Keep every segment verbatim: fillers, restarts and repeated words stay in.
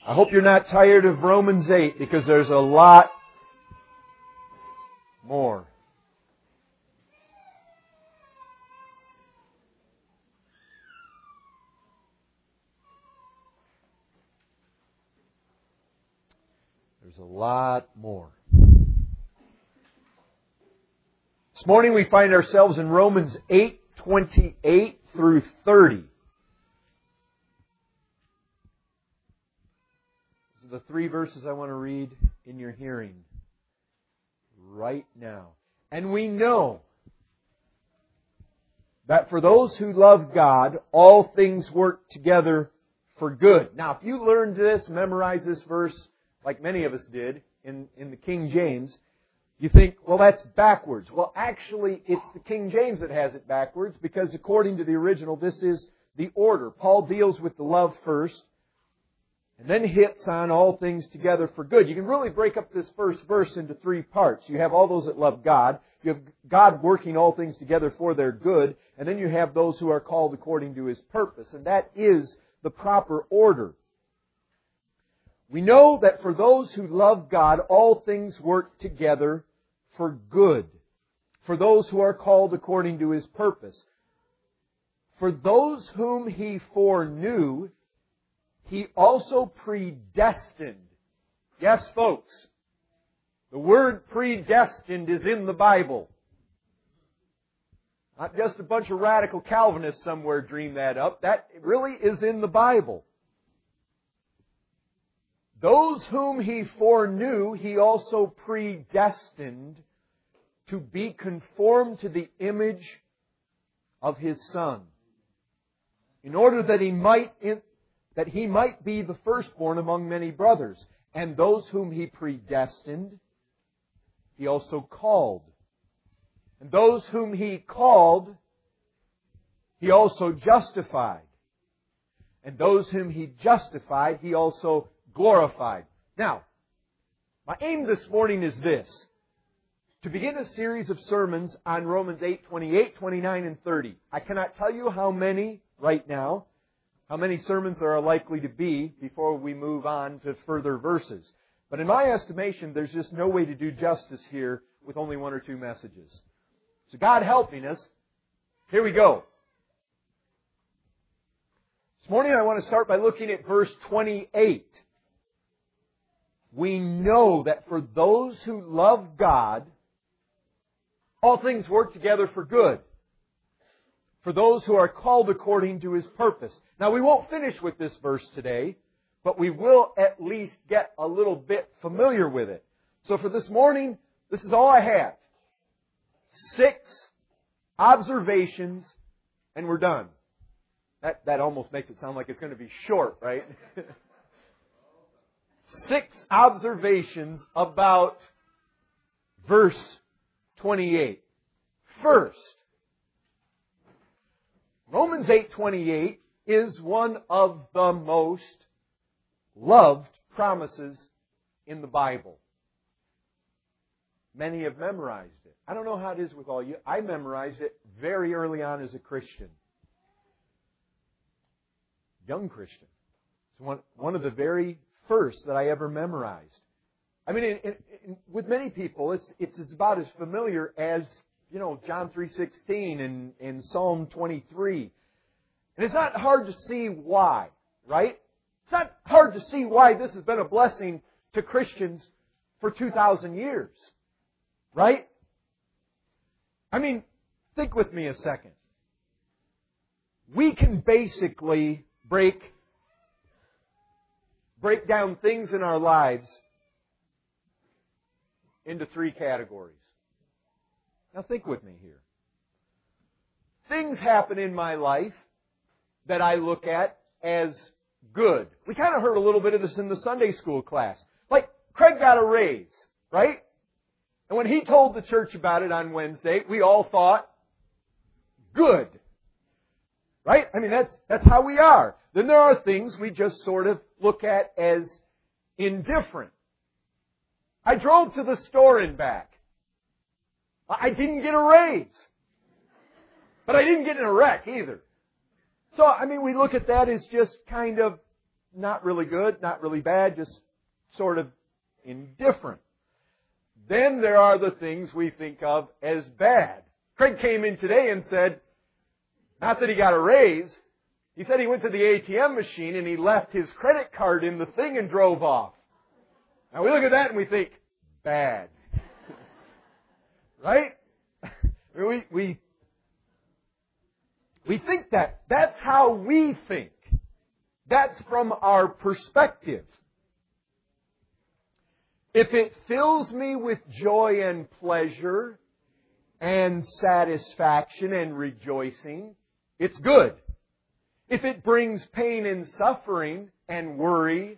I hope you're not tired of Romans eight, because there's a lot more. There's a lot more. This morning we find ourselves in Romans eight, twenty-eight through thirty. These are the three verses I want to read in your hearing right now. And we know that for those who love God, all things work together for good. Now, if you learned this, memorized this verse, like many of us did in, in the King James, you think, well, that's backwards. Well, actually, it's the King James that has it backwards, because according to the original, this is the order. Paul deals with the love first, and then hits on all things together for good. You can really break up this first verse into three parts. You have all those that love God. You have God working all things together for their good. And then you have those who are called according to His purpose. And that is the proper order. We know that for those who love God, all things work together for good. For those who are called according to His purpose. For those whom He foreknew, He also predestined. Yes, folks. The word predestined is in the Bible. Not just a bunch of radical Calvinists somewhere dream that up. That really is in the Bible. Those whom He foreknew, He also predestined to be conformed to the image of His Son, in order that He might that He might be the firstborn among many brothers. And those whom He predestined, He also called. And those whom He called, He also justified. And those whom He justified, He also glorified. Now, my aim this morning is this: to begin a series of sermons on Romans eight, twenty-eight, twenty-nine, and thirty. I cannot tell you how many right now, how many sermons there are likely to be before we move on to further verses. But in my estimation, there's just no way to do justice here with only one or two messages. So God helping us, here we go. This morning I want to start by looking at verse twenty-eight. We know that for those who love God, all things work together for good. For those who are called according to His purpose. Now, we won't finish with this verse today, but we will at least get a little bit familiar with it. So for this morning, this is all I have. Six observations, and we're done. That, that almost makes it sound like it's going to be short, right? Six observations about verse twenty-eight. First, Romans eight twenty-eight is one of the most loved promises in the Bible. Many have memorized it. I don't know how it is with all you. I memorized it very early on as a Christian. Young Christian. It's one, one of the very first that I ever memorized. I mean, in, in, in, with many people, it's it's about as familiar as, you know, John three sixteen and, and Psalm twenty-three. And it's not hard to see why, right? It's not hard to see why this has been a blessing to Christians for two thousand years, right? I mean, think with me a second. We can basically break, break down things in our lives into three categories. Now think with me here. Things happen in my life that I look at as good. We kind of heard a little bit of this in the Sunday school class. Like, Craig got a raise, right? And when he told the church about it on Wednesday, we all thought, good. Right? I mean, that's, that's how we are. Then there are things we just sort of look at as indifferent. I drove to the store and back. I didn't get a raise. But I didn't get in a wreck either. So, I mean, we look at that as just kind of not really good, not really bad, just sort of indifferent. Then there are the things we think of as bad. Craig came in today and said, not that he got a raise, he said he went to the A T M machine and he left his credit card in the thing and drove off. Now we look at that and we think, bad. Right? we, we, we think that. That's how we think. That's from our perspective. If it fills me with joy and pleasure and satisfaction and rejoicing, it's good. If it brings pain and suffering and worry,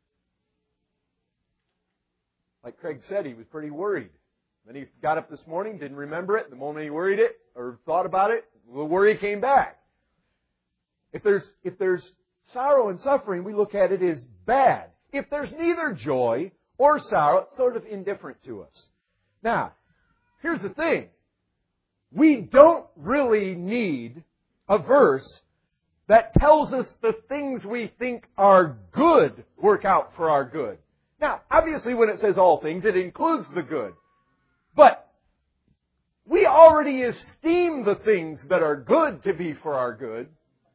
like Craig said, he was pretty worried. Then he got up this morning, didn't remember it. The moment he worried it or thought about it, the worry came back. If there's, if there's sorrow and suffering, we look at it as bad. If there's neither joy or sorrow, it's sort of indifferent to us. Now, here's the thing. We don't really need a verse that tells us the things we think are good work out for our good. Now, obviously when it says all things, it includes the good. But we already esteem the things that are good to be for our good.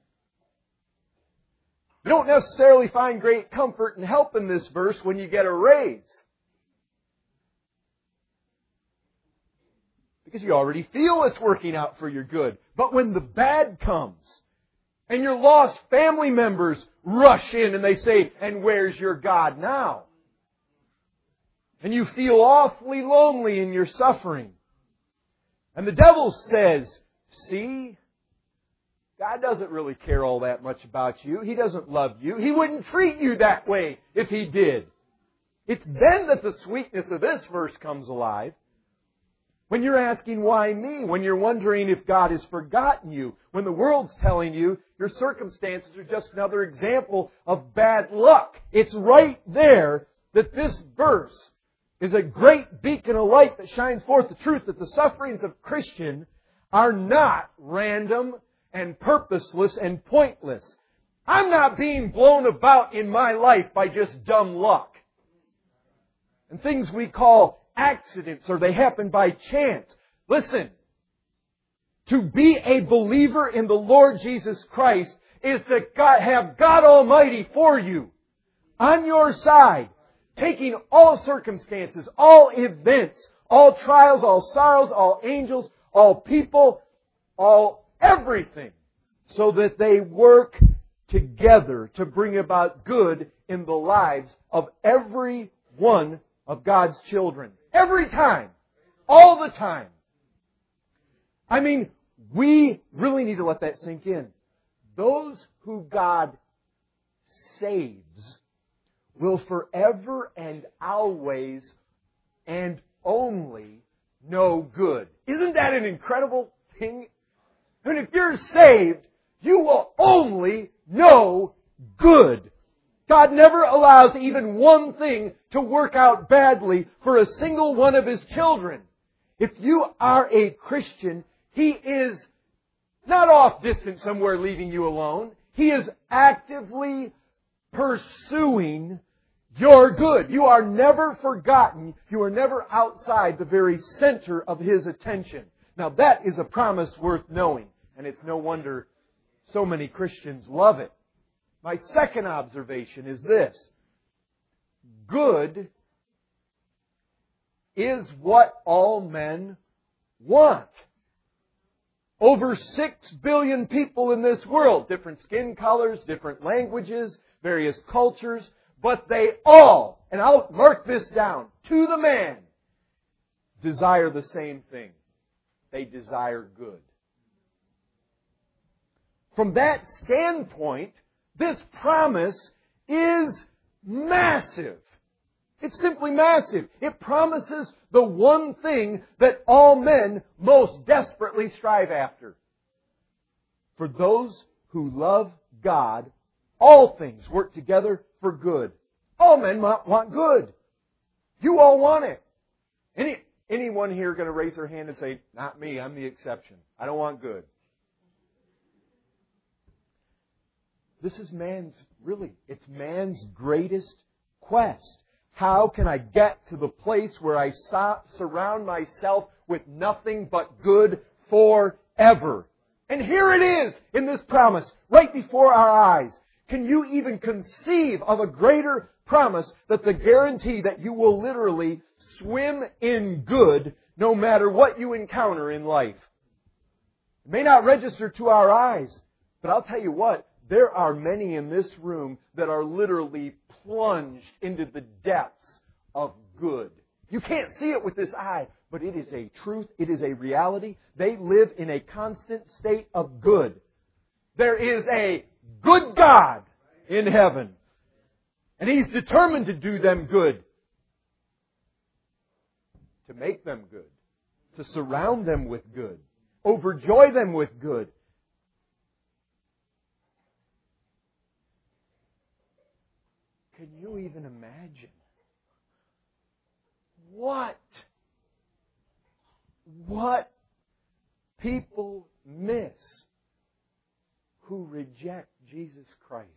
You don't necessarily find great comfort and help in this verse when you get a raise. Because you already feel it's working out for your good. But when the bad comes, and your lost family members rush in and they say, and where's your God now? And you feel awfully lonely in your suffering. And the devil says, see, God doesn't really care all that much about you. He doesn't love you. He wouldn't treat you that way if He did. It's then that the sweetness of this verse comes alive. When you're asking, why me? When you're wondering if God has forgotten you. When the world's telling you your circumstances are just another example of bad luck. It's right there that this verse is a great beacon of light that shines forth the truth that the sufferings of Christian are not random and purposeless and pointless. I'm not being blown about in my life by just dumb luck. And things we call accidents or they happen by chance. Listen, to be a believer in the Lord Jesus Christ is to God, have God Almighty for you, on your side, taking all circumstances, all events, all trials, all sorrows, all angels, all people, all everything, so that they work together to bring about good in the lives of every one of God's children. Every time. All the time. I mean, we really need to let that sink in. Those who God saves will forever and always and only know good. Isn't that an incredible thing? I mean, if you're saved, you will only know good. God never allows even one thing to work out badly for a single one of His children. If you are a Christian, He is not off distant somewhere leaving you alone. He is actively pursuing your good. You are never forgotten. You are never outside the very center of His attention. Now that is a promise worth knowing. And it's no wonder so many Christians love it. My second observation is this. Good is what all men want. Over six billion people in this world, different skin colors, different languages, various cultures, but they all, and I'll mark this down, to the man, desire the same thing. They desire good. From that standpoint, this promise is massive. It's simply massive. It promises the one thing that all men most desperately strive after. For those who love God, all things work together for good. All men want good. You all want it. Any, anyone here going to raise their hand and say, not me, I'm the exception. I don't want good. This is man's, really, it's man's greatest quest. How can I get to the place where I so- surround myself with nothing but good forever? And here it is in this promise, right before our eyes. Can you even conceive of a greater promise that the guarantee that you will literally swim in good no matter what you encounter in life? It may not register to our eyes, but I'll tell you what, there are many in this room that are literally plunged into the depths of good. You can't see it with this eye, but it is a truth, it is a reality. They live in a constant state of good. There is a good God in heaven, and He's determined to do them good, to make them good, to surround them with good, overjoy them with good. Can you even imagine what, what people miss who reject Jesus Christ?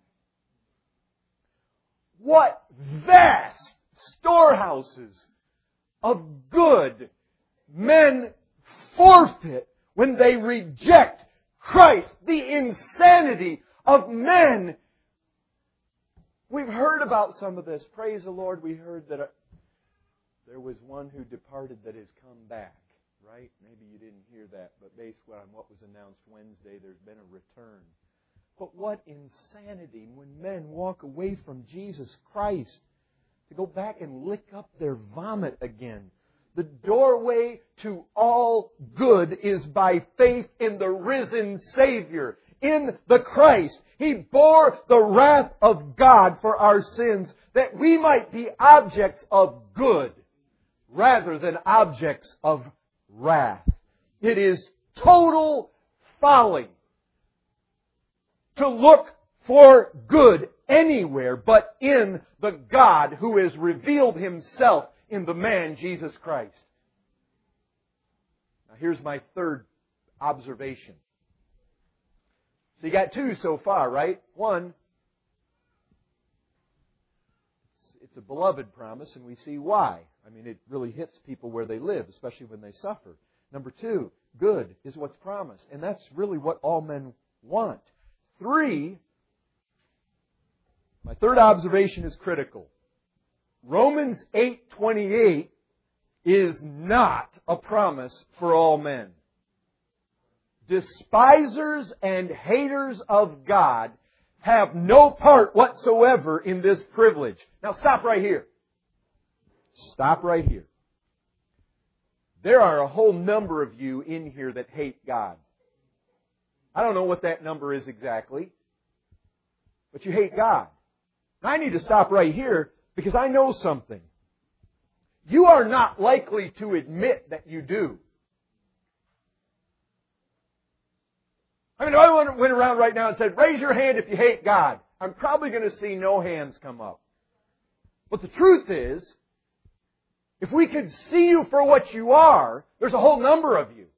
What vast storehouses of good men forfeit when they reject Christ. The insanity of men. We've heard about some of this. Praise the Lord, we heard that a, there was one who departed that has come back. Right? Maybe you didn't hear that, but based on what was announced Wednesday, there's been a return. But what insanity when men walk away from Jesus Christ to go back and lick up their vomit again. The doorway to all good is by faith in the risen Savior, in the Christ. He bore the wrath of God for our sins, that we might be objects of good rather than objects of wrath. It is total folly to look for good anywhere but in the God who has revealed Himself in the man Jesus Christ. Now here's my third observation. So you got two so far, right? One, it's a beloved promise, and we see why. I mean, it really hits people where they live, especially when they suffer. Number two, good is what's promised. And that's really what all men want. Three, my third observation is critical. Romans eight twenty-eight is not a promise for all men. Despisers and haters of God have no part whatsoever in this privilege. Now stop right here. Stop right here. There are a whole number of you in here that hate God. I don't know what that number is exactly, but you hate God. I need to stop right here because I know something. You are not likely to admit that you do. I mean, if I went around right now and said, raise your hand if you hate God, I'm probably going to see no hands come up. But the truth is, if we could see you for what you are, there's a whole number of you.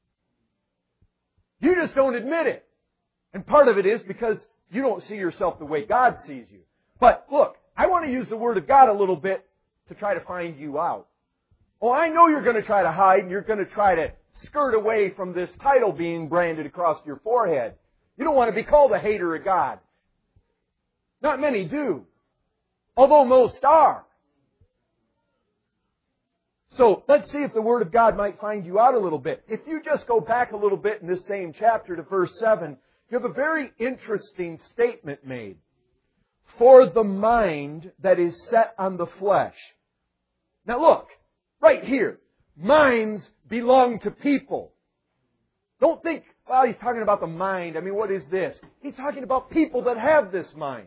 You just don't admit it. And part of it is because you don't see yourself the way God sees you. But look, I want to use the Word of God a little bit to try to find you out. Oh, I know you're going to try to hide and you're going to try to skirt away from this title being branded across your forehead. You don't want to be called a hater of God. Not many do. Although most are. So let's see if the Word of God might find you out a little bit. If you just go back a little bit in this same chapter to verse seven, you have a very interesting statement made. For the mind that is set on the flesh. Now look, right here. Minds belong to people. Don't think, well, he's talking about the mind. I mean, what is this? He's talking about people that have this mind.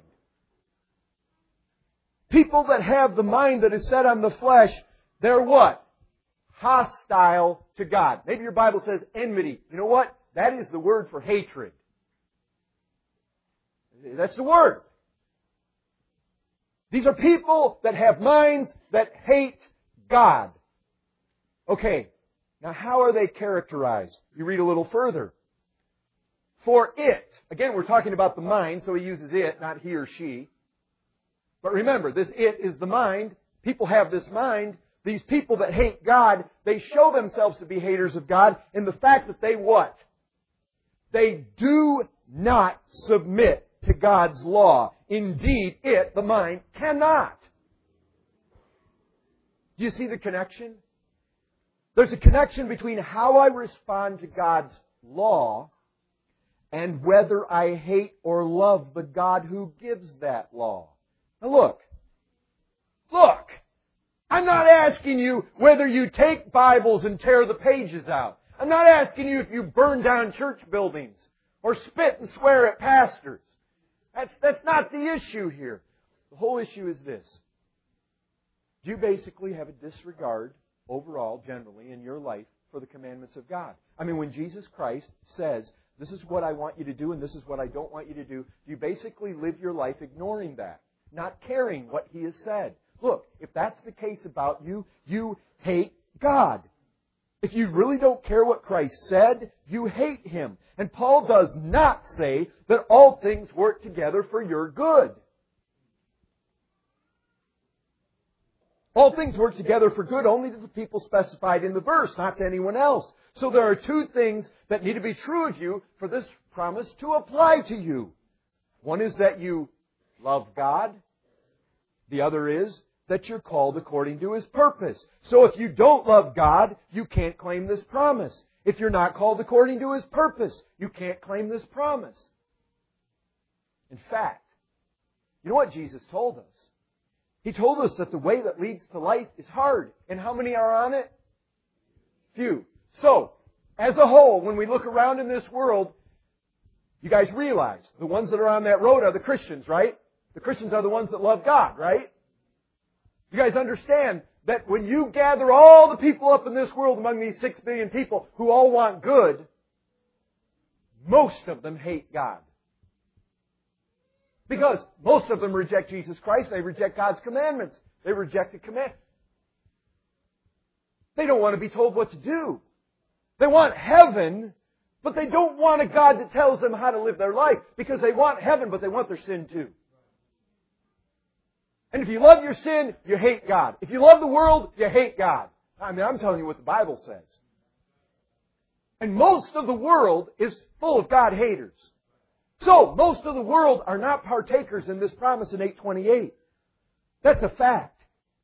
People that have the mind that is set on the flesh, they're what? Hostile to God. Maybe your Bible says enmity. You know what? That is the word for hatred. That's the word. These are people that have minds that hate God. Okay, now how are they characterized? You read a little further. For it, again, we're talking about the mind, so he uses it, not he or she. But remember, this it is the mind. People have this mind. These people that hate God, they show themselves to be haters of God in the fact that they what? They do not submit to God's law. Indeed, it, the mind, cannot. Do you see the connection? There's a connection between how I respond to God's law and whether I hate or love the God who gives that law. Now look. Look. I'm not asking you whether you take Bibles and tear the pages out. I'm not asking you if you burn down church buildings or spit and swear at pastors. That's, that's not the issue here. The whole issue is this. Do you basically have a disregard overall, generally, in your life for the commandments of God? I mean, when Jesus Christ says, this is what I want you to do and this is what I don't want you to do, you basically live your life ignoring that, not caring what He has said. Look, if that's the case about you, you hate God. If you really don't care what Christ said, you hate Him. And Paul does not say that all things work together for your good. All things work together for good only to the people specified in the verse, not to anyone else. So there are two things that need to be true of you for this promise to apply to you. One is that you love God. The other is that you're called according to His purpose. So if you don't love God, you can't claim this promise. If you're not called according to His purpose, you can't claim this promise. In fact, you know what Jesus told us? He told us that the way that leads to life is hard. And how many are on it? Few. So, as a whole, when we look around in this world, you guys realize the ones that are on that road are the Christians, right? The Christians are the ones that love God, right? You guys understand that when you gather all the people up in this world among these six billion people who all want good, most of them hate God. Because most of them reject Jesus Christ. They reject God's commandments. They reject the command. They don't want to be told what to do. They want heaven, but they don't want a God that tells them how to live their life. Because they want heaven, but they want their sin too. And if you love your sin, you hate God. If you love the world, you hate God. I mean, I'm telling you what the Bible says. And most of the world is full of God haters. So, most of the world are not partakers in this promise in eight twenty-eight. That's a fact.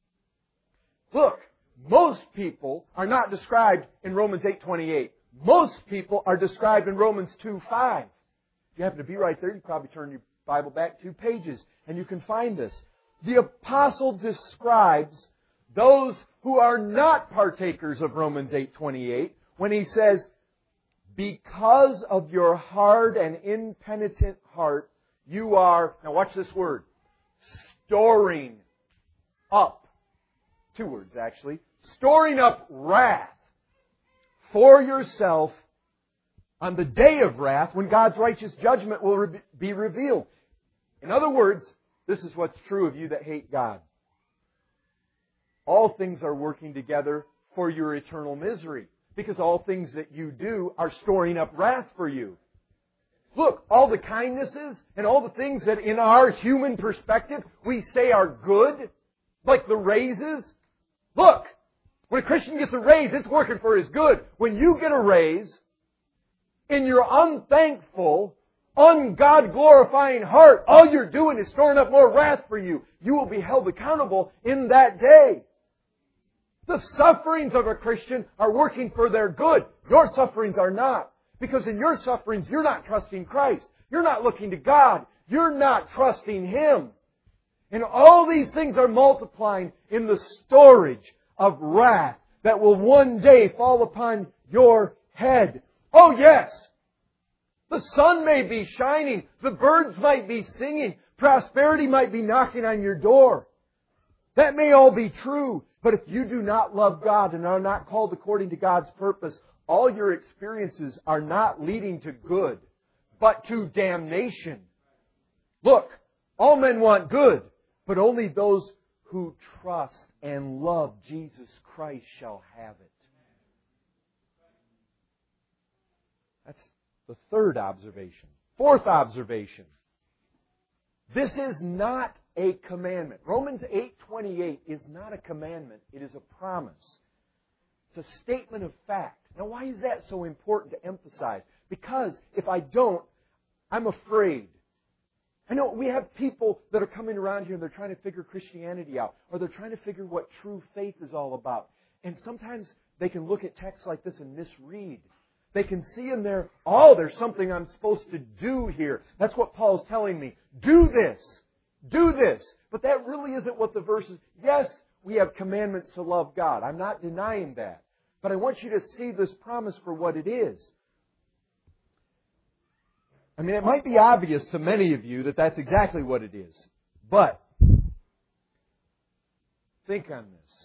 Look, most people are not described in Romans eight twenty-eight. Most people are described in Romans two five. If you happen to be right there, you probably turn your Bible back two pages and you can find this. The apostle describes those who are not partakers of Romans eight twenty-eight when he says, because of your hard and impenitent heart, you are, now watch this word, storing up, two words actually, storing up wrath for yourself on the day of wrath when God's righteous judgment will re- be revealed. In other words, this is what's true of you that hate God. All things are working together for your eternal misery. Because all things that you do are storing up wrath for you. Look, all the kindnesses and all the things that in our human perspective we say are good, like the raises. Look, when a Christian gets a raise, it's working for his good. When you get a raise, in your unthankful, un-God-glorifying heart, all you're doing is storing up more wrath for you. You will be held accountable in that day. The sufferings of a Christian are working for their good. Your sufferings are not. Because in your sufferings, you're not trusting Christ. You're not looking to God. You're not trusting Him. And all these things are multiplying in the storage of wrath that will one day fall upon your head. Oh yes! The sun may be shining. The birds might be singing. Prosperity might be knocking on your door. That may all be true. But if you do not love God and are not called according to God's purpose, all your experiences are not leading to good, but to damnation. Look, all men want good, but only those who trust and love Jesus Christ shall have it. That's the third observation. Fourth observation. This is not a commandment. Romans eight twenty-eight is not a commandment. It is a promise. It's a statement of fact. Now, why is that so important to emphasize? Because if I don't, I'm afraid. I know we have people that are coming around here and they're trying to figure Christianity out, or they're trying to figure what true faith is all about. And sometimes they can look at texts like this and misread. They can see in there, oh, there's something I'm supposed to do here. That's what Paul's telling me. Do this. Do this. But that really isn't what the verse is. Yes, we have commandments to love God. I'm not denying that. But I want you to see this promise for what it is. I mean, it might be obvious to many of you that that's exactly what it is. But think on this.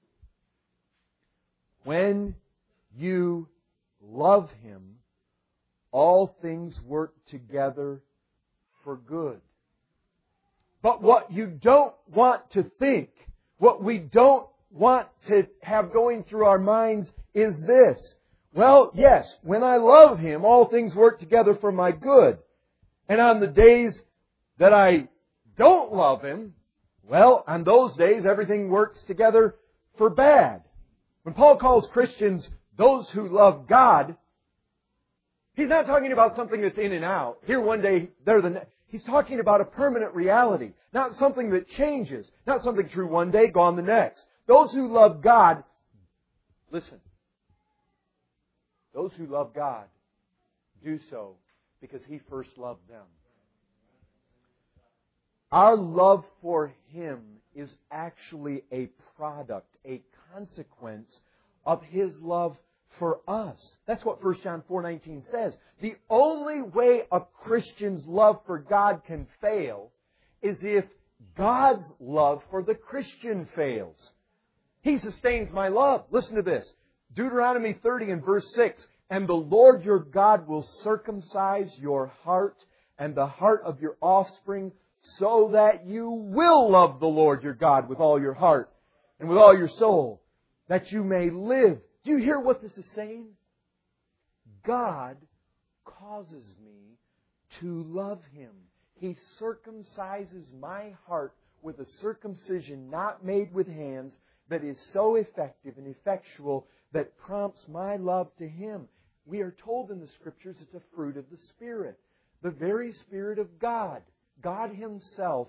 When you love Him, all things work together for good. But what you don't want to think, what we don't want to have going through our minds is this. Well, yes, when I love Him, all things work together for my good. And on the days that I don't love Him, well, on those days everything works together for bad. When Paul calls Christians those who love God, he's not talking about something that's in and out. Here one day, there the next. He's talking about a permanent reality. Not something that changes. Not something true one day, gone the next. Those who love God, listen. Those who love God do so because He first loved them. Our love for Him is actually a product, a consequence of His love for us. That's what First John four nineteen says. The only way a Christian's love for God can fail is if God's love for the Christian fails. He sustains my love. Listen to this. Deuteronomy thirty and verse six. And the Lord your God will circumcise your heart and the heart of your offspring so that you will love the Lord your God with all your heart and with all your soul, that you may live. Do you hear what this is saying? God causes me to love Him. He circumcises my heart with a circumcision not made with hands that is so effective and effectual that prompts my love to Him. We are told in the Scriptures it's a fruit of the Spirit. The very Spirit of God. God Himself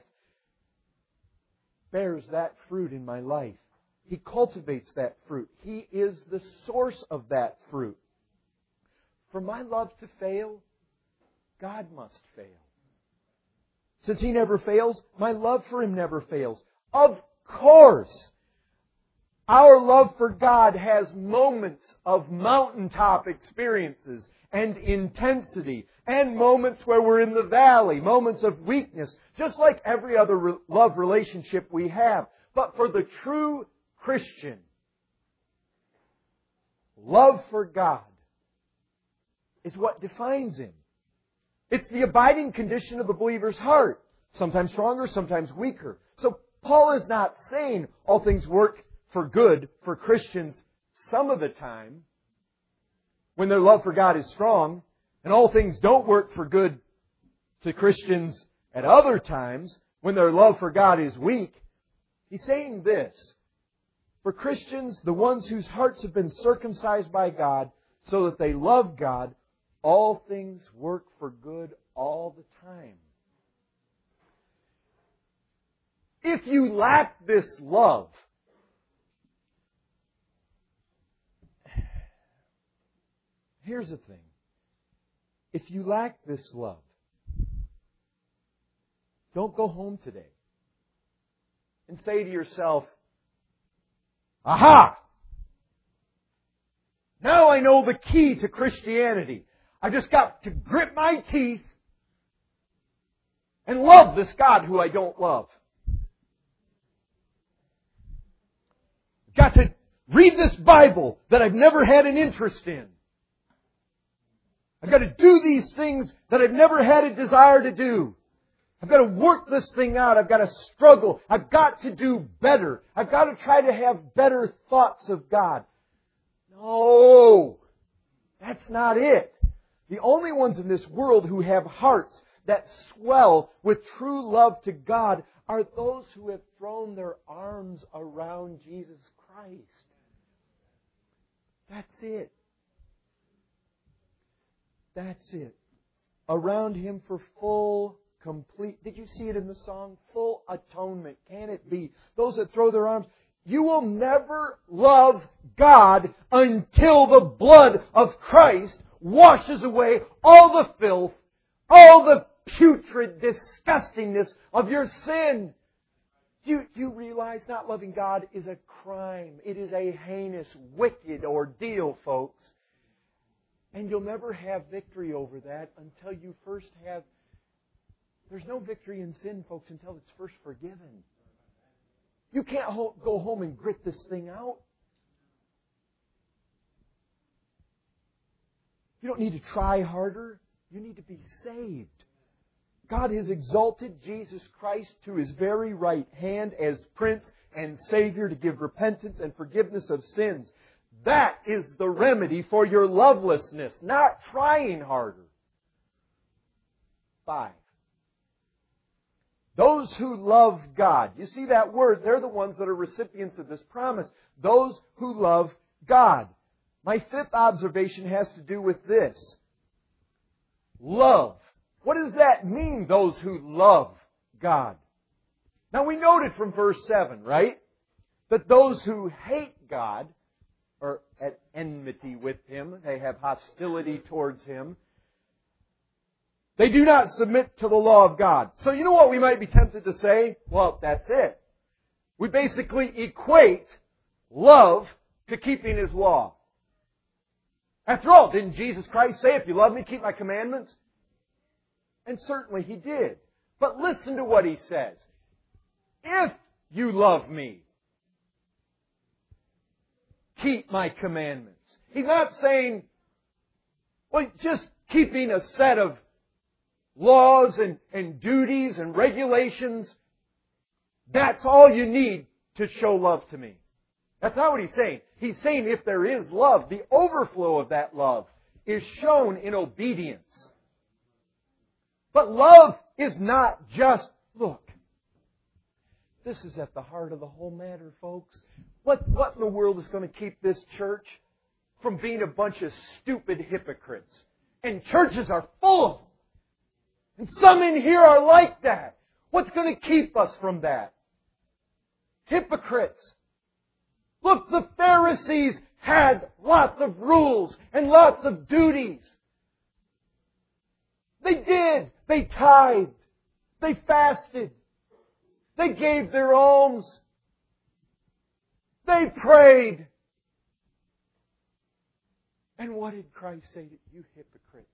bears that fruit in my life. He cultivates that fruit. He is the source of that fruit. For my love to fail, God must fail. Since He never fails, my love for Him never fails. Of course, our love for God has moments of mountaintop experiences and intensity, and moments where we're in the valley, moments of weakness, just like every other re- love relationship we have. But for the true Christian, love for God is what defines him. It's the abiding condition of the believer's heart. Sometimes stronger, sometimes weaker. So Paul is not saying all things work for good for Christians some of the time when their love for God is strong, and all things don't work for good to Christians at other times when their love for God is weak. He's saying this. For Christians, the ones whose hearts have been circumcised by God so that they love God, all things work for good all the time. If you lack this love, here's the thing. If you lack this love, don't go home today and say to yourself, aha! Now I know the key to Christianity. I've just got to grit my teeth and love this God who I don't love. I've got to read this Bible that I've never had an interest in. I've got to do these things that I've never had a desire to do. I've got to work this thing out. I've got to struggle. I've got to do better. I've got to try to have better thoughts of God. No, that's not it. The only ones in this world who have hearts that swell with true love to God are those who have thrown their arms around Jesus Christ. That's it. That's it. Around Him for full, complete... Did you see it in the song? Full atonement. Can it be? Those that throw their arms... You will never love God until the blood of Christ washes away all the filth, all the putrid disgustingness of your sin. Do you, do you realize not loving God is a crime? It is a heinous, wicked ordeal, folks. And you'll never have victory over that until you first have... There's no victory in sin, folks, until it's first forgiven. You can't ho- go home and grit this thing out. You don't need to try harder. You need to be saved. God has exalted Jesus Christ to His very right hand as Prince and Savior to give repentance and forgiveness of sins. That is the remedy for your lovelessness, not trying harder. Five. Those who love God. You see that word? They're the ones that are recipients of this promise. Those who love God. My fifth observation has to do with this. Love. What does that mean, those who love God? Now we noted from verse seven, right? That those who hate God are at enmity with Him. They have hostility towards Him. They do not submit to the law of God. So you know what we might be tempted to say? Well, that's it. We basically equate love to keeping His law. After all, didn't Jesus Christ say, if you love me, keep my commandments? And certainly He did. But listen to what He says. If you love me, keep my commandments. He's not saying, well, just keeping a set of laws and, and duties and regulations, that's all you need to show love to me. That's not what He's saying. He's saying if there is love, the overflow of that love is shown in obedience. But love is not just, look, this is at the heart of the whole matter, folks. What, what in the world is going to keep this church from being a bunch of stupid hypocrites? And churches are full of them. And some in here are like that. What's going to keep us from that? Hypocrites. Look, the Pharisees had lots of rules and lots of duties. They did. They tithed. They fasted. They gave their alms. They prayed. And what did Christ say to you hypocrites?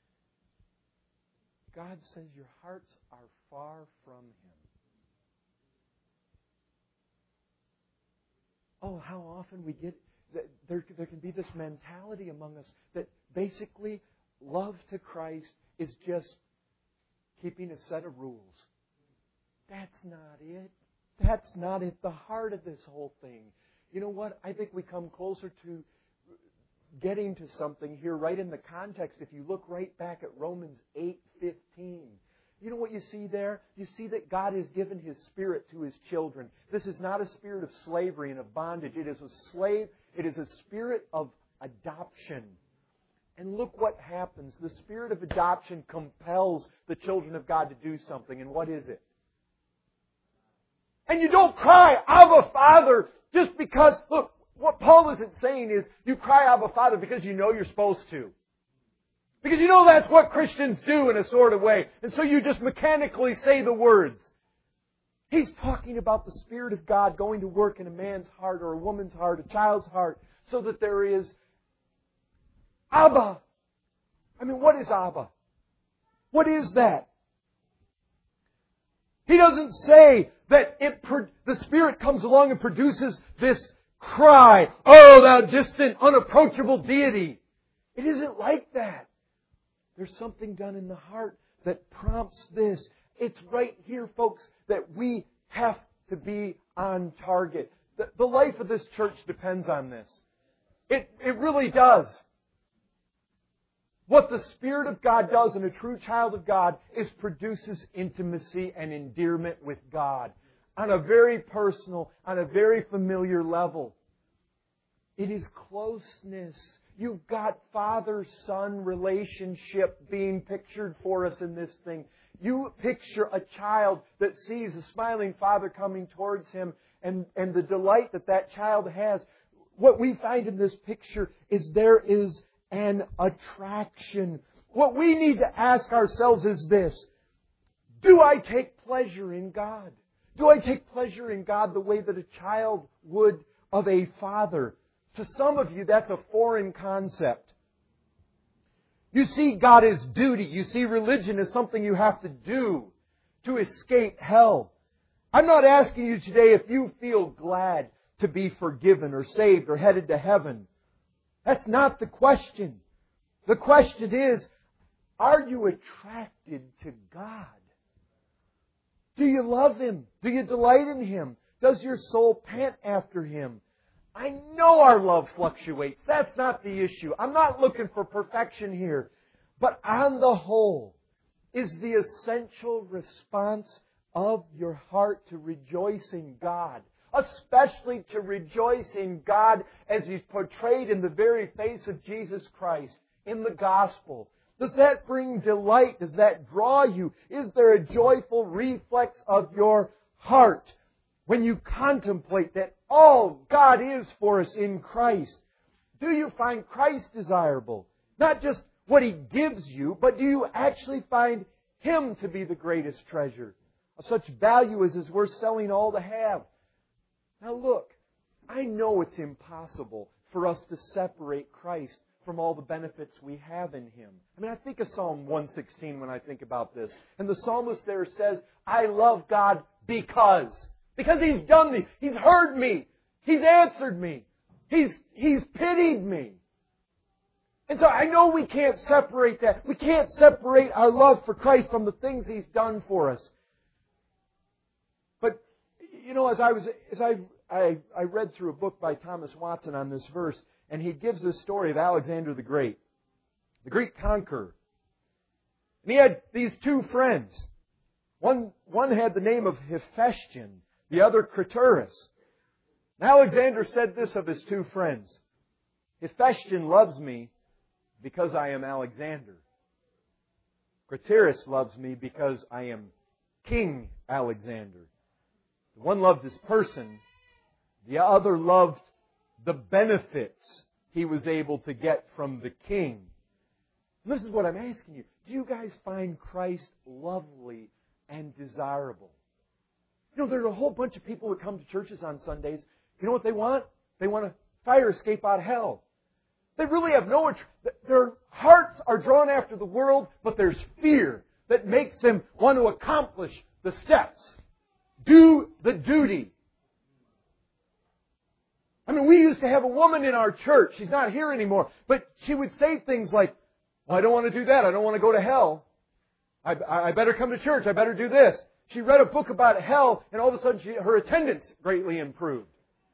God says your hearts are far from Him. Oh, how often we get, there, there can be this mentality among us that basically love to Christ is just keeping a set of rules. That's not it. That's not at the heart of this whole thing. You know what? I think we come closer to getting to something here right in the context. If you look right back at Romans eight fifteen. You know what you see there? You see that God has given His Spirit to His children. This is not a spirit of slavery and of bondage. It is a slave. It is a spirit of adoption. And look what happens. The spirit of adoption compels the children of God to do something. And what is it? And you don't cry, Abba, Father, just because, look, what Paul isn't saying is you cry Abba, Father because you know you're supposed to. Because you know that's what Christians do in a sort of way. And so you just mechanically say the words. He's talking about the Spirit of God going to work in a man's heart or a woman's heart, a child's heart, so that there is Abba. I mean, what is Abba? What is that? He doesn't say that it, the Spirit comes along and produces this cry, oh, thou distant, unapproachable deity. It isn't like that. There's something done in the heart that prompts this. It's right here, folks, that we have to be on target. The, the life of this church depends on this. It, it really does. What the Spirit of God does in a true child of God is produces intimacy and endearment with God on a very personal, on a very familiar level. It is closeness. You've got father-son relationship being pictured for us in this thing. You picture a child that sees a smiling father coming towards him and, and the delight that that child has. What we find in this picture is there is an attraction. What we need to ask ourselves is this: do I take pleasure in God? Do I take pleasure in God the way that a child would of a father? To some of you, that's a foreign concept. You see God as duty. You see religion as something you have to do to escape hell. I'm not asking you today if you feel glad to be forgiven or saved or headed to heaven. That's not the question. The question is, are you attracted to God? Do you love Him? Do you delight in Him? Does your soul pant after Him? I know our love fluctuates. That's not the issue. I'm not looking for perfection here. But on the whole, is the essential response of your heart to rejoice in God, especially to rejoice in God as He's portrayed in the very face of Jesus Christ in the gospel? Does that bring delight? Does that draw you? Is there a joyful reflex of your heart when you contemplate that all God is for us in Christ? Do you find Christ desirable? Not just what He gives you, but do you actually find Him to be the greatest treasure of such value as is worth selling all to have? Now look, I know it's impossible for us to separate Christ from all the benefits we have in Him. I mean, I think of Psalm one sixteen when I think about this. And the psalmist there says, I love God because. Because He's done me. He's heard me. He's answered me. He's, He's pitied me. And so I know we can't separate that. We can't separate our love for Christ from the things He's done for us. But, you know, as I was, as I, I, I read through a book by Thomas Watson on this verse, and he gives this story of Alexander the Great, the Greek conqueror. And he had these two friends. One, one had the name of Hephaestion, the other Craterus. And Alexander said this of his two friends: Hephaestion loves me because I am Alexander. Craterus loves me because I am King Alexander. The one loved his person, the other loved the benefits he was able to get from the king. And this is what I'm asking you. Do you guys find Christ lovely and desirable? You know, there are a whole bunch of people that come to churches on Sundays. You know what they want? They want a fire escape out of hell. They really have no... Their hearts are drawn after the world, but there's fear that makes them want to accomplish the steps. Do the duty. I mean, we used to have a woman in our church. She's not here anymore. But she would say things like, well, I don't want to do that. I don't want to go to hell. I, I better come to church. I better do this. She read a book about hell, and all of a sudden she, her attendance greatly improved.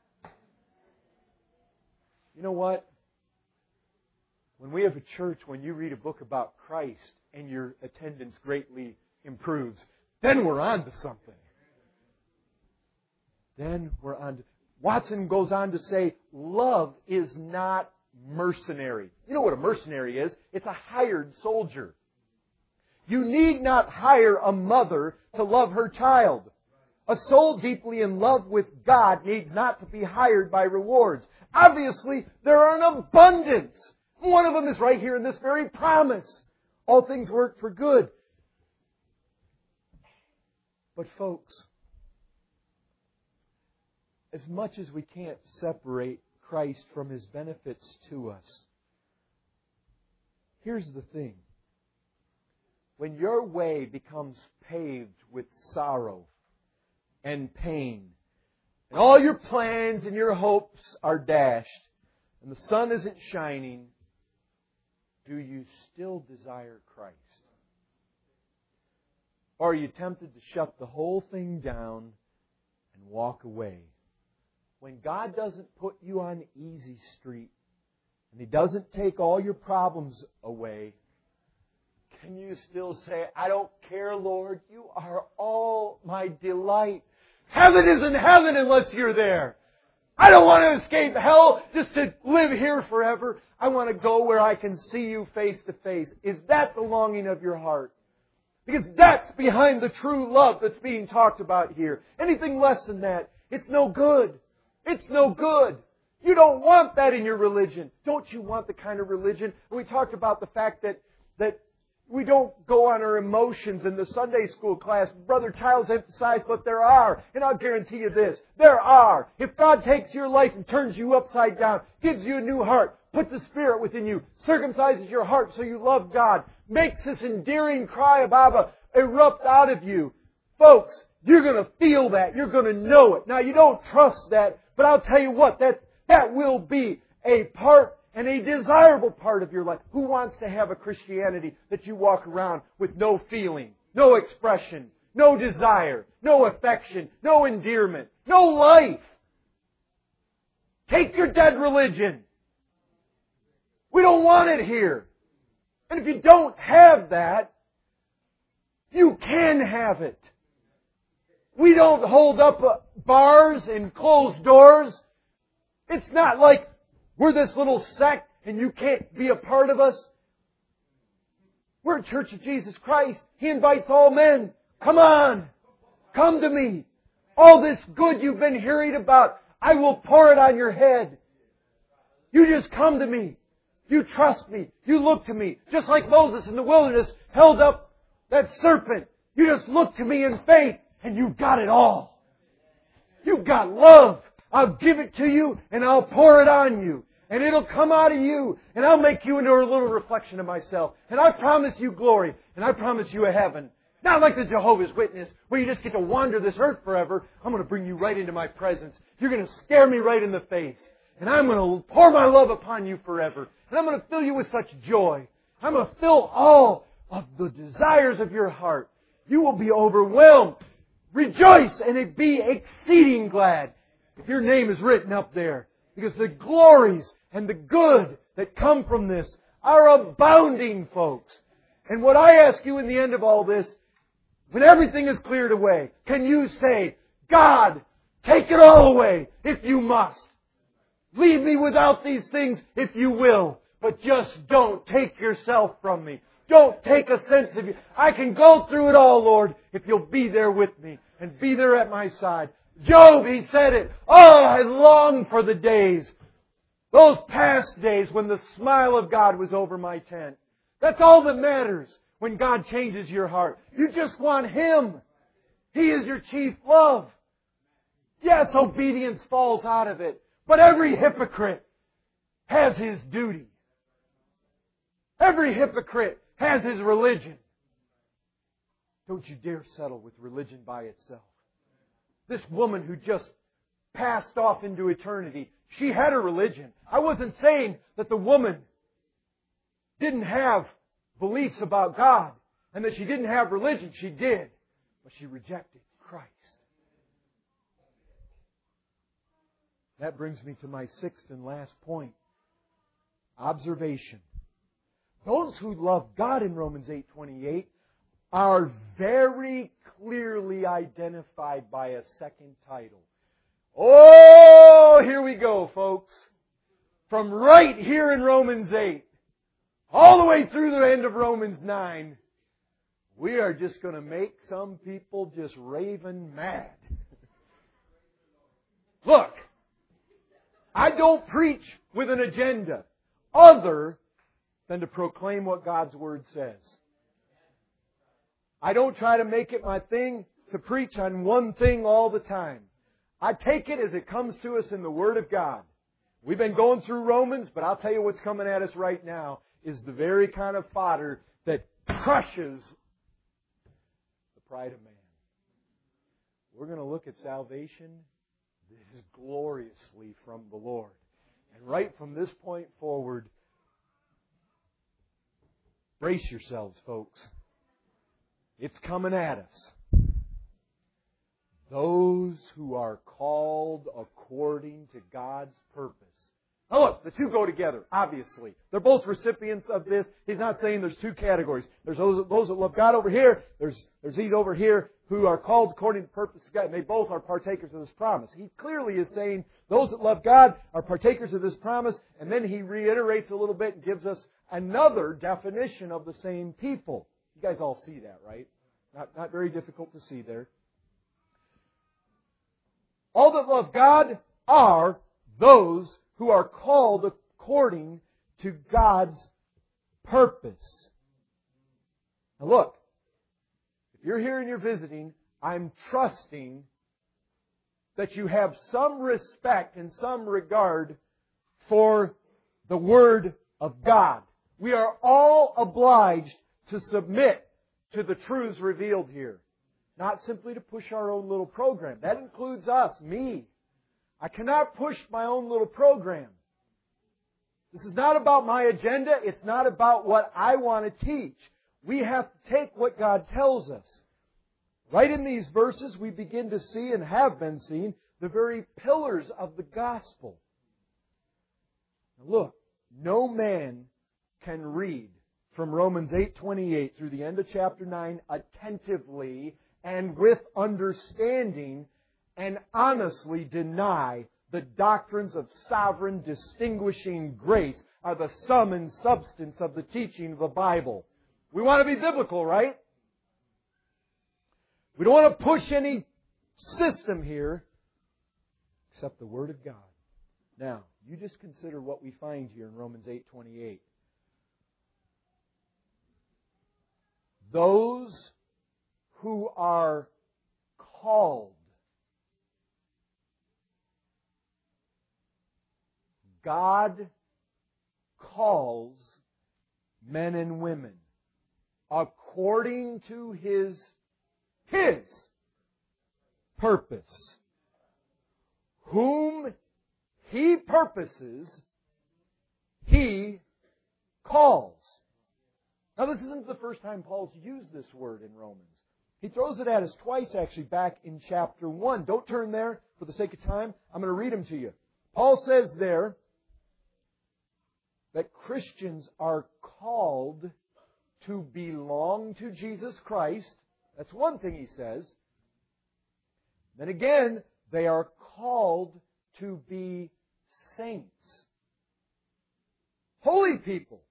You know what? When we have a church, when you read a book about Christ and your attendance greatly improves, then we're on to something. Then we're on to... Watson goes on to say, love is not mercenary. You know what a mercenary is? It's a hired soldier. You need not hire a mother to love her child. A soul deeply in love with God needs not to be hired by rewards. Obviously, there are an abundance. One of them is right here in this very promise. All things work for good. But folks, as much as we can't separate Christ from His benefits to us, here's the thing. When your way becomes paved with sorrow and pain, and all your plans and your hopes are dashed, and the sun isn't shining, do you still desire Christ? Or are you tempted to shut the whole thing down and walk away? When God doesn't put you on easy street, and He doesn't take all your problems away, Can you still say, I don't care, Lord. You are all my delight. Heaven isn't heaven unless you're there. I don't want to escape hell just to live here forever. I want to go where I can see you face to face. Is that the longing of your heart? Because that's behind the true love that's being talked about here. Anything less than that, it's no good. It's no good. You don't want that in your religion. Don't you want the kind of religion? We talked about the fact that, that we don't go on our emotions in the Sunday school class. Brother Childs emphasized, but there are. And I'll guarantee you this. There are. If God takes your life and turns you upside down, gives you a new heart, puts the Spirit within you, circumcises your heart so you love God, makes this endearing cry of Abba erupt out of you. Folks, you're going to feel that. You're going to know it. Now, you don't trust that, but I'll tell you what, that, that will be a part and a desirable part of your life. Who wants to have a Christianity that you walk around with no feeling, no expression, no desire, no affection, no endearment, no life? Take your dead religion. We don't want it here. And if you don't have that, you can have it. We don't hold up bars and close doors. It's not like we're this little sect and you can't be a part of us. We're a Church of Jesus Christ. He invites all men. Come on. Come to me. All this good you've been hearing about, I will pour it on your head. You just come to me. You trust me. You look to me. Just like Moses in the wilderness held up that serpent. You just look to me in faith and you've got it all. You've got love. I'll give it to you and I'll pour it on you. And it'll come out of you. And I'll make you into a little reflection of myself. And I promise you glory. And I promise you a heaven. Not like the Jehovah's Witness, where you just get to wander this earth forever. I'm going to bring you right into my presence. You're going to stare me right in the face. And I'm going to pour my love upon you forever. And I'm going to fill you with such joy. I'm going to fill all of the desires of your heart. You will be overwhelmed. Rejoice and be exceeding glad if your name is written up there. Because the glories and the good that come from this are abounding, folks. And what I ask you in the end of all this, when everything is cleared away, can you say, God, take it all away if you must. Leave me without these things if you will. But just don't take yourself from me. Don't take a sense of you. I can go through it all, Lord, if you'll be there with me and be there at my side. Job, he said it. Oh, I long for the days, those past days when the smile of God was over my tent. That's all that matters when God changes your heart. You just want Him. He is your chief love. Yes, obedience falls out of it. But every hypocrite has his duty. Every hypocrite has his religion. Don't you dare settle with religion by itself. This woman who just passed off into eternity, she had a religion. I wasn't saying that the woman didn't have beliefs about God and that she didn't have religion. She did. But she rejected Christ. That brings me to my sixth and last point. Observation. Those who love God in Romans eight twenty-eight are very clearly identified by a second title. Oh, here we go, folks. From right here in Romans eight, all the way through the end of Romans nine, we are just going to make some people just raving mad. Look, I don't preach with an agenda other than to proclaim what God's Word says. I don't try to make it my thing to preach on one thing all the time. I take it as it comes to us in the Word of God. We've been going through Romans, but I'll tell you what's coming at us right now is the very kind of fodder that crushes the pride of man. We're going to look at salvation this gloriously from the Lord. And right from this point forward, brace yourselves, folks. It's coming at us. Those who are called according to God's purpose Now look, the two go together, obviously. They're both recipients of this. He's not saying there's two categories. There's those, those that love God over here. There's, there's these over here who are called according to the purpose of God. And they both are partakers of this promise. He clearly is saying those that love God are partakers of this promise. And then he reiterates a little bit and gives us another definition of the same people. You guys all see that, right? Not, not very difficult to see there. All that love God are those who are called according to God's purpose. Now look, if you're here and you're visiting, I'm trusting that you have some respect and some regard for the Word of God. We are all obliged to submit to the truths revealed here. Not simply to push our own little program. That includes us, me. I cannot push my own little program. This is not about my agenda. It's not about what I want to teach. We have to take what God tells us. Right in these verses, we begin to see and have been seeing the very pillars of the gospel. Now look, no man can read from Romans eight twenty-eight through the end of chapter nine attentively and with understanding and honestly deny the doctrines of sovereign distinguishing grace are the sum and substance of the teaching of the Bible. We want to be biblical, right? We don't want to push any system here except the Word of God. Now, you just consider what we find here in Romans eight twenty-eight. Those who are called, God calls men and women according to His, His purpose. Whom He purposes, He calls. Now this isn't the first time Paul's used this word in Romans. He throws it at us twice actually back in chapter one. Don't turn there for the sake of time. I'm going to read them to you. Paul says there that Christians are called to belong to Jesus Christ. That's one thing he says. Then again, they are called to be saints. Holy people.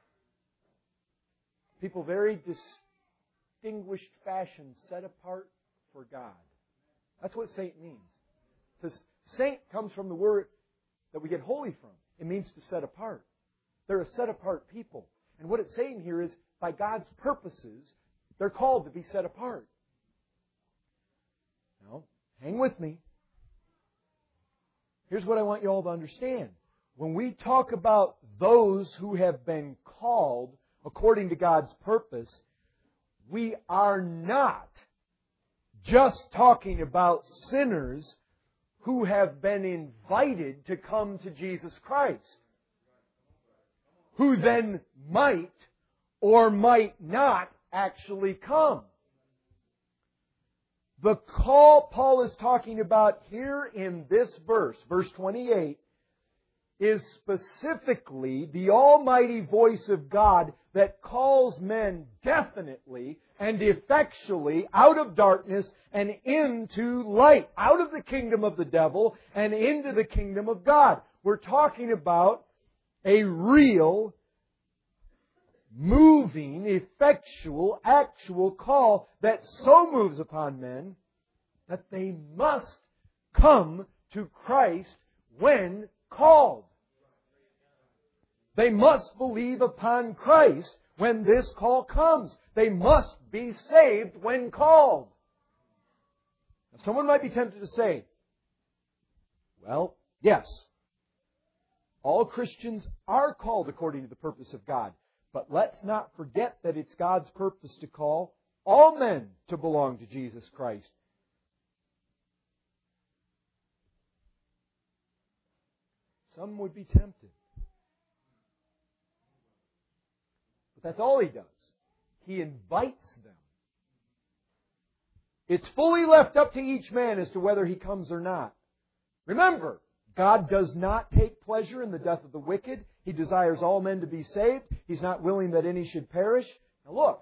People very distinguished fashion set apart for God. That's what saint means. It says saint comes from the word that we get holy from. It means to set apart. They're a set apart people. And what it's saying here is, by God's purposes, they're called to be set apart. Now, hang with me. Here's what I want you all to understand. When we talk about those who have been called according to God's purpose, we are not just talking about sinners who have been invited to come to Jesus Christ, who then might or might not actually come. The call Paul is talking about here in this verse, verse twenty-eight, is specifically the almighty voice of God that calls men definitely and effectually out of darkness and into light, out of the kingdom of the devil and into the kingdom of God. We're talking about a real, moving, effectual, actual call that so moves upon men that they must come to Christ when called. They must believe upon Christ when this call comes. They must be saved when called. Now, someone might be tempted to say, well, yes, all Christians are called according to the purpose of God. But let's not forget that it's God's purpose to call all men to belong to Jesus Christ. Some would be tempted. But that's all He does. He invites them. It's fully left up to each man as to whether he comes or not. Remember, God does not take pleasure in the death of the wicked. He desires all men to be saved. He's not willing that any should perish. Now look,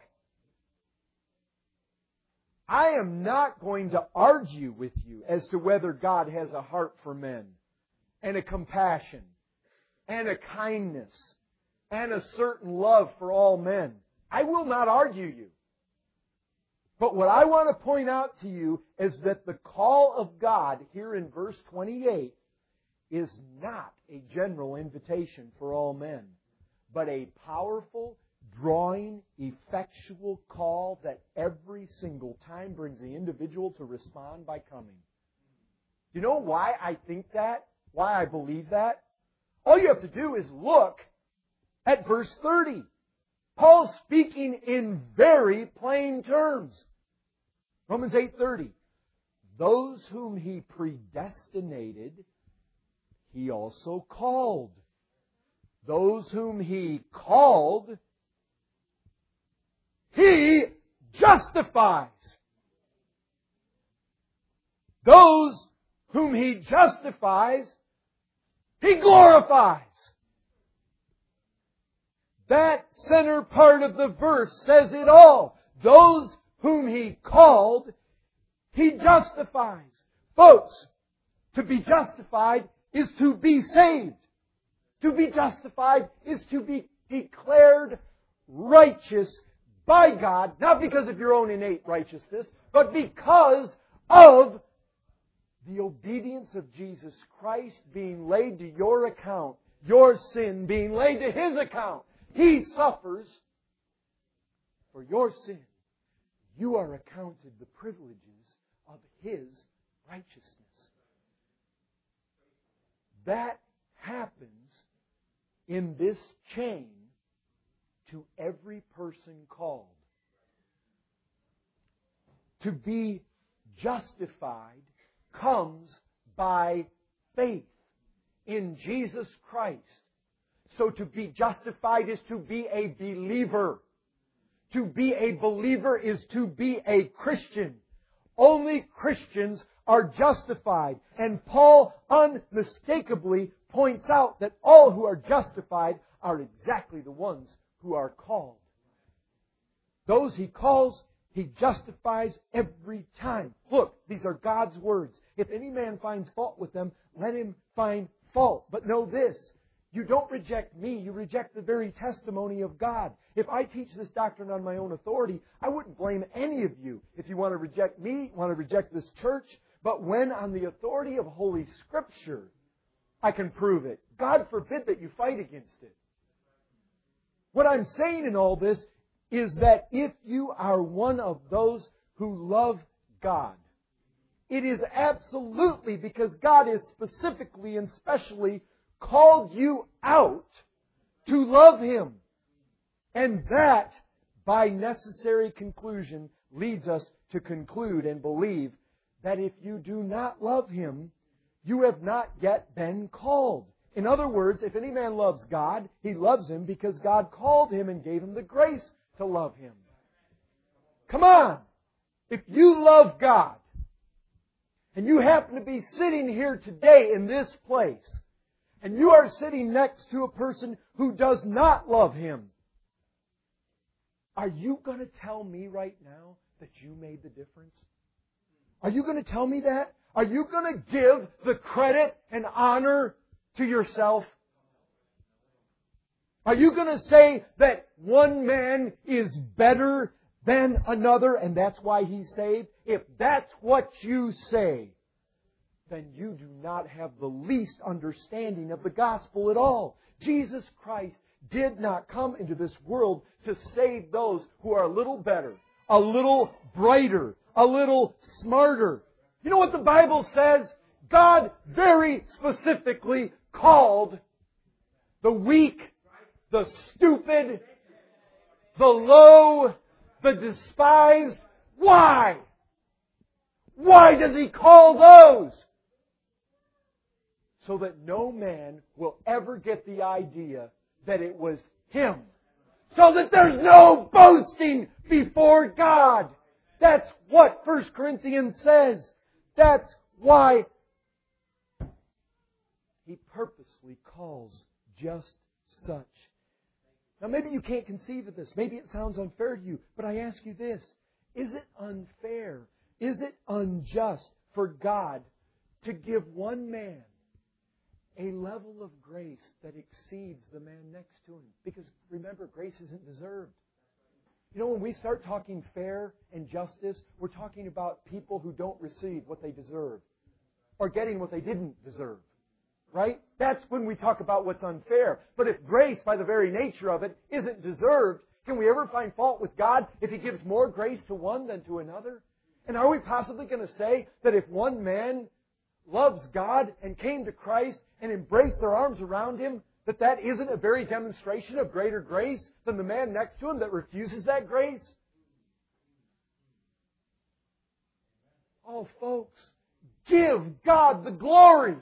I am not going to argue with you as to whether God has a heart for men and a compassion and a kindness and a certain love for all men. I will not argue you. But what I want to point out to you is that the call of God here in verse twenty-eight is not a general invitation for all men, but a powerful, drawing, effectual call that every single time brings the individual to respond by coming. You know why I think that? Why I believe that? All you have to do is look at verse thirty. Paul's speaking in very plain terms. Romans eight thirty. Those whom He predestinated, He also called. Those whom He called, He justifies. Those whom He justifies, He glorifies. That center part of the verse says it all. Those whom He called, He justifies. Folks, to be justified is to be saved. To be justified is to be declared righteous by God, not because of your own innate righteousness, but because of the obedience of Jesus Christ being laid to your account, your sin being laid to His account. He suffers for your sin. You are accounted the privileges of His righteousness. That happens in this chain to every person called. To be justified comes by faith in Jesus Christ. So to be justified is to be a believer. To be a believer is to be a Christian. Only Christians are justified. And Paul unmistakably points out that all who are justified are exactly the ones who are called. Those He calls, He justifies every time. Look, these are God's words. If any man finds fault with them, let him find fault. But know this, you don't reject me, you reject the very testimony of God. If I teach this doctrine on my own authority, I wouldn't blame any of you if you want to reject me, want to reject this church. But when on the authority of Holy Scripture, I can prove it. God forbid that you fight against it. What I'm saying in all this is that if you are one of those who love God, it is absolutely because God is specifically and specially called you out to love Him. And that, by necessary conclusion, leads us to conclude and believe that if you do not love Him, you have not yet been called. In other words, if any man loves God, he loves Him because God called him and gave him the grace to love Him. Come on! If you love God, and you happen to be sitting here today in this place, and you are sitting next to a person who does not love Him, are you going to tell me right now that you made the difference? Are you going to tell me that? Are you going to give the credit and honor to yourself? Are you going to say that one man is better than another and that's why he's saved? If that's what you say, then you do not have the least understanding of the gospel at all. Jesus Christ did not come into this world to save those who are a little better, a little brighter, a little smarter. You know what the Bible says? God very specifically called the weak, the stupid, the low, the despised. Why? Why does He call those? So that no man will ever get the idea that it was him. So that there's no boasting before God. That's what First Corinthians says. That's why He purposely calls just such. Now maybe you can't conceive of this. Maybe it sounds unfair to you. But I ask you this. Is it unfair? Is it unjust for God to give one man a level of grace that exceeds the man next to him? Because remember, grace isn't deserved. You know, when we start talking fair and justice, we're talking about people who don't receive what they deserve or getting what they didn't deserve. Right? That's when we talk about what's unfair. But if grace, by the very nature of it, isn't deserved, can we ever find fault with God if He gives more grace to one than to another? And are we possibly going to say that if one man loves God and came to Christ and embraced their arms around Him, that that isn't a very demonstration of greater grace than the man next to him that refuses that grace? Oh, folks, give God the glory.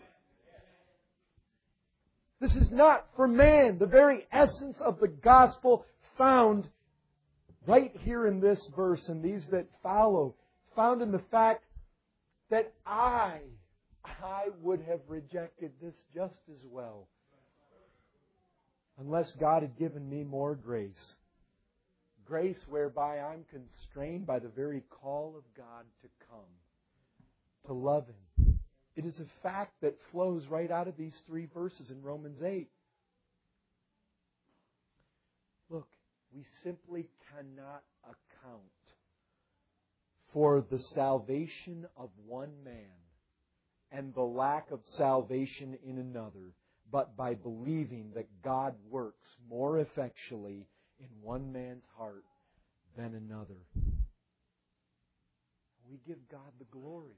This is not for man. The very essence of the gospel found right here in this verse and these that follow, found in the fact that I, I would have rejected this just as well unless God had given me more grace. Grace whereby I'm constrained by the very call of God to come, to love Him. It is a fact that flows right out of these three verses in Romans eight. Look, we simply cannot account for the salvation of one man and the lack of salvation in another, but by believing that God works more effectually in one man's heart than another. We give God the glory.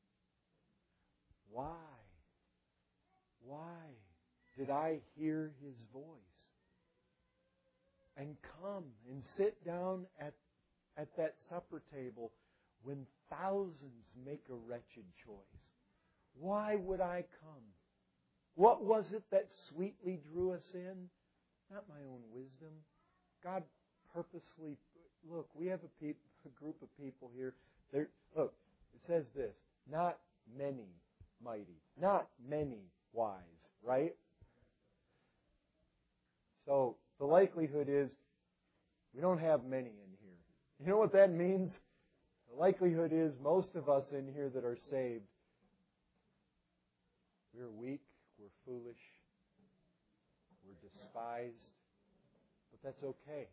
Why? Why did I hear His voice and come and sit down at, at that supper table when thousands make a wretched choice? Why would I come? What was it that sweetly drew us in? Not my own wisdom. God purposely... Look, we have a, peop, a group of people here. They're, look, it says this. Not many mighty. Not many wise, right? So the likelihood is we don't have many in here. You know what that means? The likelihood is most of us in here that are saved, we're weak, we're foolish, we're despised, but that's okay.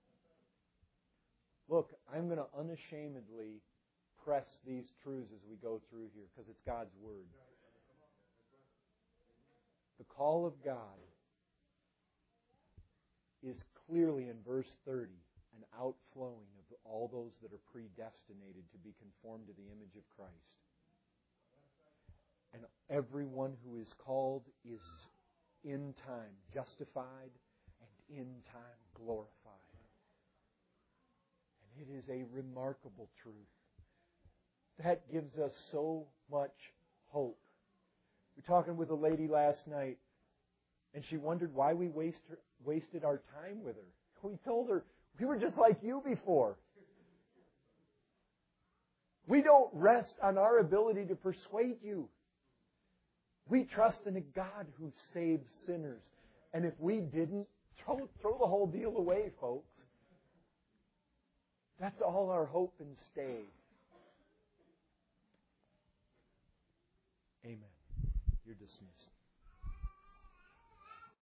Look, I'm going to unashamedly press these truths as we go through here because it's God's Word. The call of God is clearly in verse thirty an outflowing of all those that are predestinated to be conformed to the image of Christ. And everyone who is called is in time justified and in time glorified. And it is a remarkable truth. That gives us so much hope. We were talking with a lady last night, and she wondered why we waste her, wasted our time with her. We told her, we were just like you before. We don't rest on our ability to persuade you. We trust in a God who saves sinners. And if we didn't, throw, throw the whole deal away, folks. That's all our hope and stay. Amen. You're dismissed.